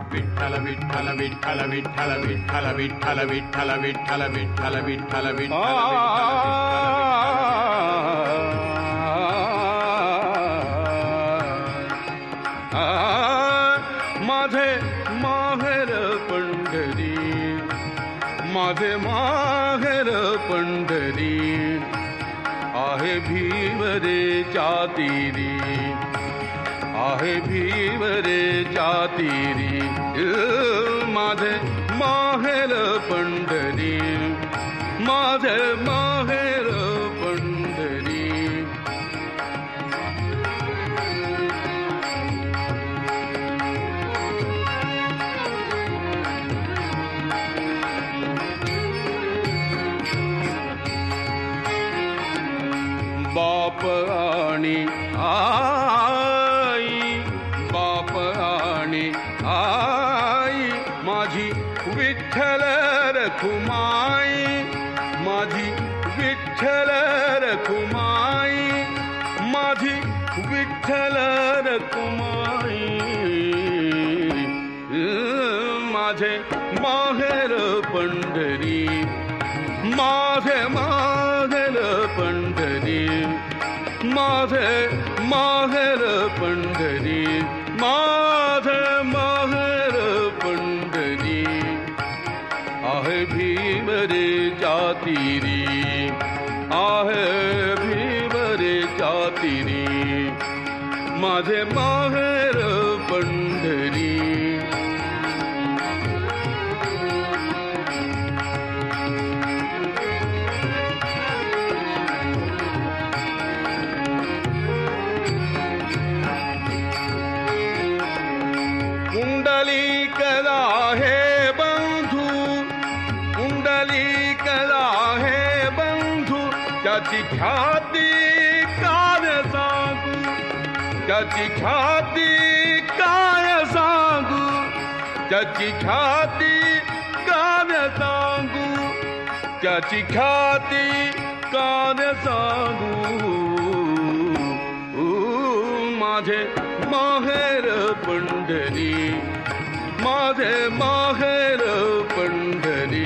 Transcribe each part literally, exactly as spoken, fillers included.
विठ्ठल विठ्ठल विठ्ठल विठ्ठल विठ्ठल विठ्ठल विठ्ठल विठ्ठल विठ्ठल विठ्ठल विठ्ठल माझे माहेर पंढरी, माझे माहेर पंढरी, आहे भीवरेच्या तीरी, आहे भीवरेच्या तीरी, माझे माहेर पंढरी, माझे माहेर पंढरी. बाप आणि आई, बाप आणि आई, माझी विठ्ठल रखुमाई, माझी विठ्ठल रखुमाई, माझी विठ्ठल रखुमाई, माझे माहेर पंढरी, माझे माहेर पंढरी, माझे माहेर पंढरी, माझे माहेर पंढरी, आहे भीवरेच्या तीरी, आहे भीवरेच्या तीरी, माझे माहेर पंढरी. पुंडलिकला हे बंधू, पुंडलिकला हे बंधू, त्याची ख्याती काय सांगू, त्याची ख्याती काय सांगू, त्याची ख्याती काय सांगू, त्याची ख्याती काय सांगू. माझे माहेर पंढरी, माझे माहेर पंढरी,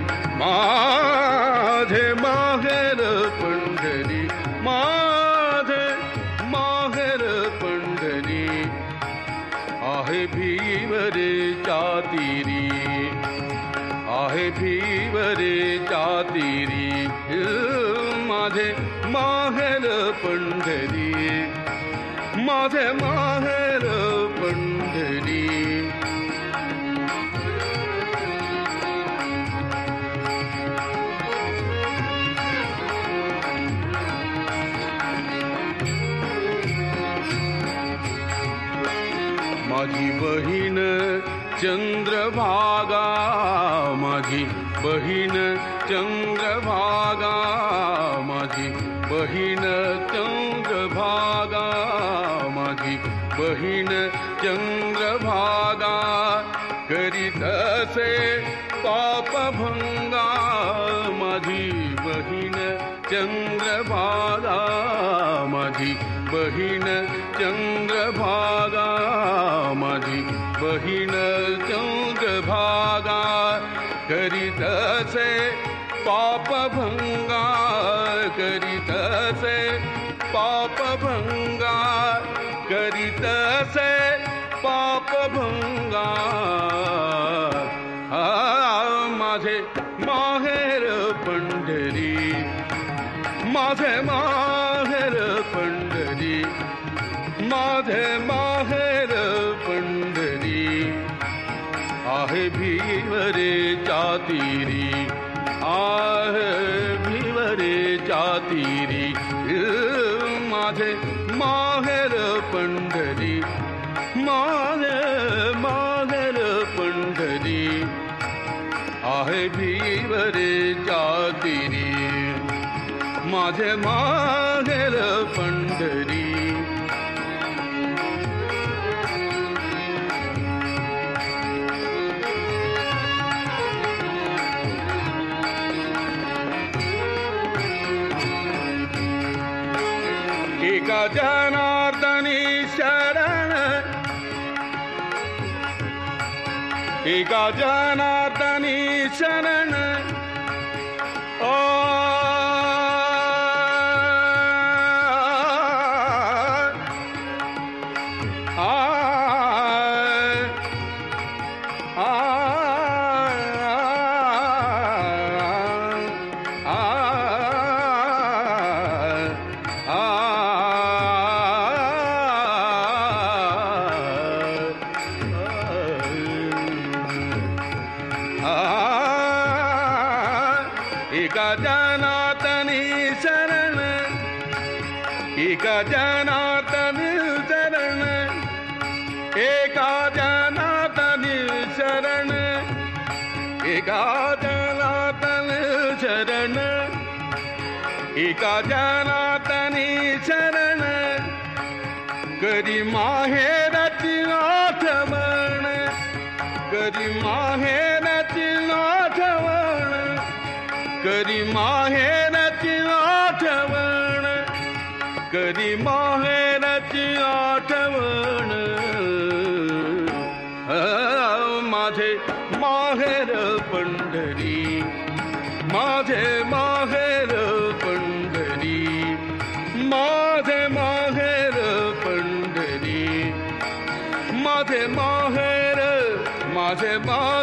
माझे माहेर पंढरी, माझे माहेर पंढरी, आहे भीवरेच्या तीरी, आहे भीवरेच्या तीरी, माझे माहेर पंढरी, माझे माहेर पंढरी. माझी बहीण चंद्रभागा, माझी बहीण चंद्रभागा, माझी बहीण चंद्रभागा, माझी बहीण चंद्रभागा, करीत असे पापभंगा, माझी बहीण चंद्रभागा, माझी बहीण चंद्रभागा, माझी बहीण चंद्रभागा, करीत असे पापभंगा, करीत असे पापभंगा, करीत असे पापभंगा. माझे माहेर पंढरी, माझे माहेर पंढरी, माझे माहेर पंढरी, आहे भीवरेच्या तीरी, आहे भीवरेच्या तीरी, माझे माहेर पंढरी, माझे माहेर पंढरी, आहे भीवरेच्या तीरी, माझे माहेर पंढरी. एका जनार्दनी शरण, एका जनार्दनी शरण ओ एका जनार्दनी शरण एका जनार्दनी शरण एका जनार्दनी शरण एका जनार्दनी शरण एका जनार्दनी शरण करी माहेराची आठवण करी माहेराची आठवण करी माहेराची आठवण करी माहेराची आठवण माझे माहेर पंढरी माझे माहेर पंढरी माझे माहेर पंढरी माझे माहेर माझे मा